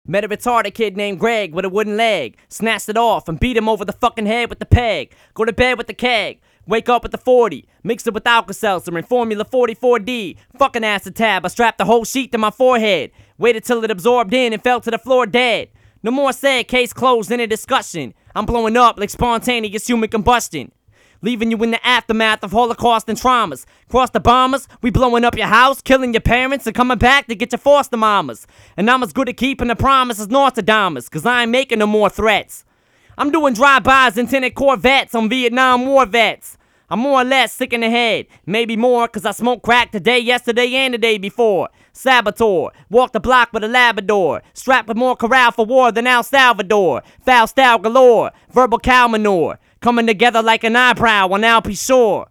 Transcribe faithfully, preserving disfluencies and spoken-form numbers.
Met a retarded kid named Greg with a wooden leg. Snatched it off and beat him over the fucking head with the peg. Go to bed with the keg. Wake up with the forty. Mix it with Alka-Seltzer and Formula forty-four D. Fucking acid tab. I strapped the whole sheet to my forehead. Waited till it absorbed in and fell to the floor dead. No more said, case closed, in a discussion. I'm blowing up like spontaneous human combustion. Leaving you in the aftermath of Holocaust and traumas. Cross the bombers, we blowing up your house, killing your parents, and coming back to get your foster mamas. And I'm as good at keeping the promise as Nostradamus, cause I ain't making no more threats. I'm doing drive-bys in tinted Corvettes on Vietnam War vets. I'm more or less sick in the head, maybe more, cause I smoked crack today, yesterday, and the day before. Saboteur, walk the block with a Labrador, strapped with more corral for war than El Salvador. Foul style galore, verbal cow manure, coming together like an eyebrow on Alpe Shore.